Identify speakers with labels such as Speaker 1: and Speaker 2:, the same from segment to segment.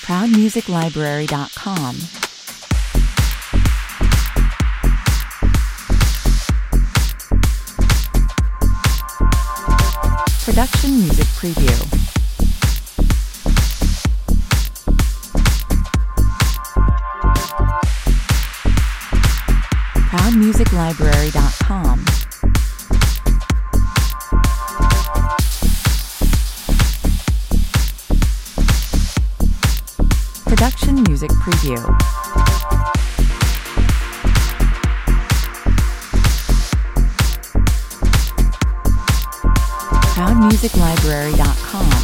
Speaker 1: ProudMusicLibrary.com. Production Music Preview. ProudMusicLibrary.com. Production Music Preview. ProudMusicLibrary.com.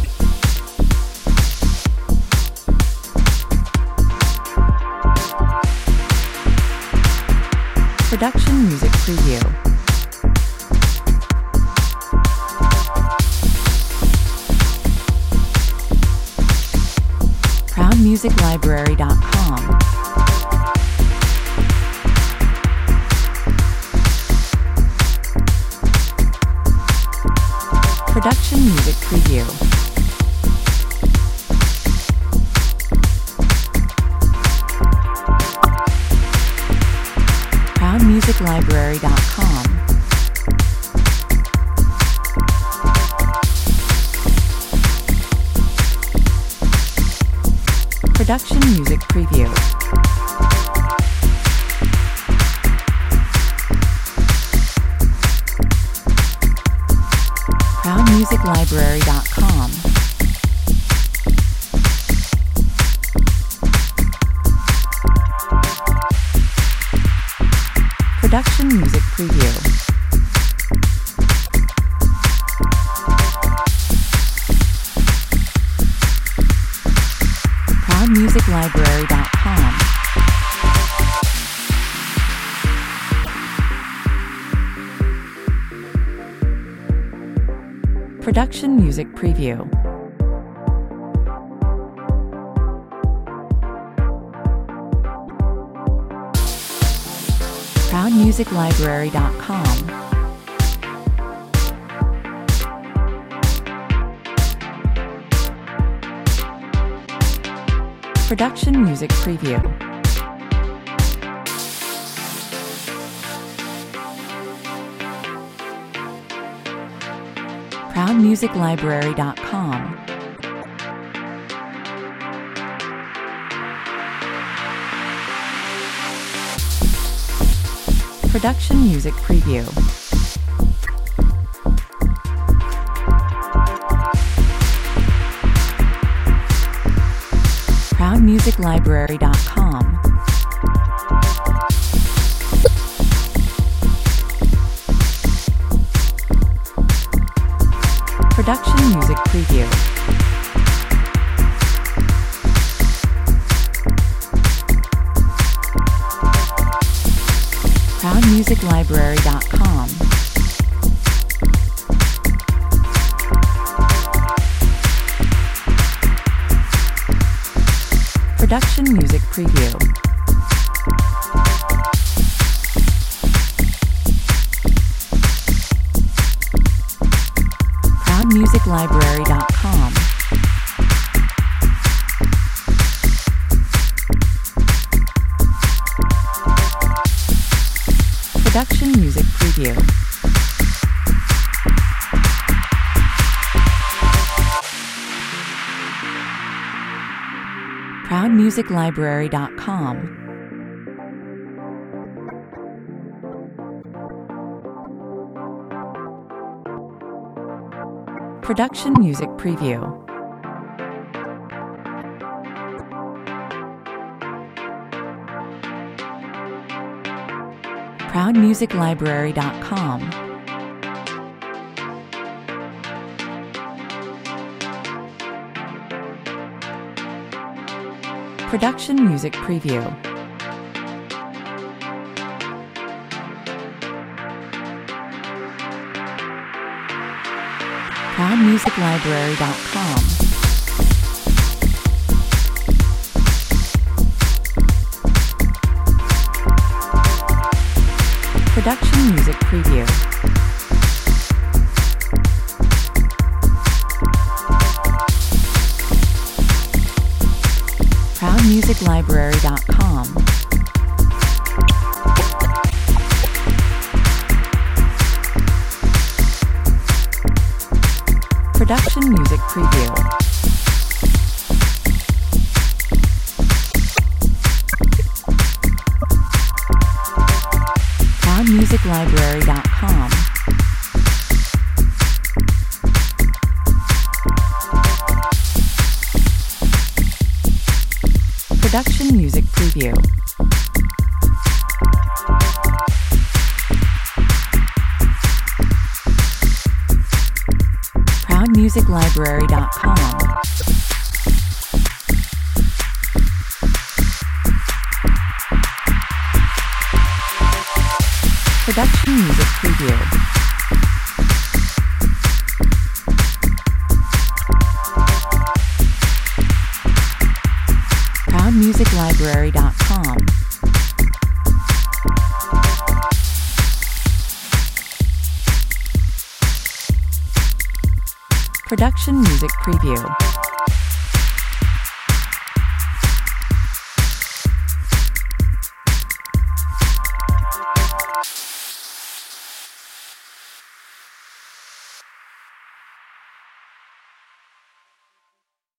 Speaker 1: Production Music Preview. ProudMusicLibrary.com. Production Music Preview. ProudMusicLibrary.com. Production Music Preview. ProudMusicLibrary.com. Production Music Preview. ProudMusicLibrary.com. Production Music Preview. ProudMusicLibrary.com. Production Music Preview. ProudMusicLibrary.com. Production Music Preview. ProudMusicLibrary.com. Production Music Preview. ProudMusicLibrary.com. Production Music Preview. ProudMusicLibrary.com. Production Music Preview. ProudMusicLibrary.com. Production Music Preview. ProudMusicLibrary.com. Production Music Preview. ProudMusicLibrary.com. Production Music Preview. ProudMusicLibrary.com. Production Music Preview. ProudMusicLibrary.com. Production Music Preview. ProudMusicLibrary.com. Production Music Preview. ProudMusicLibrary.com. Production Music Preview.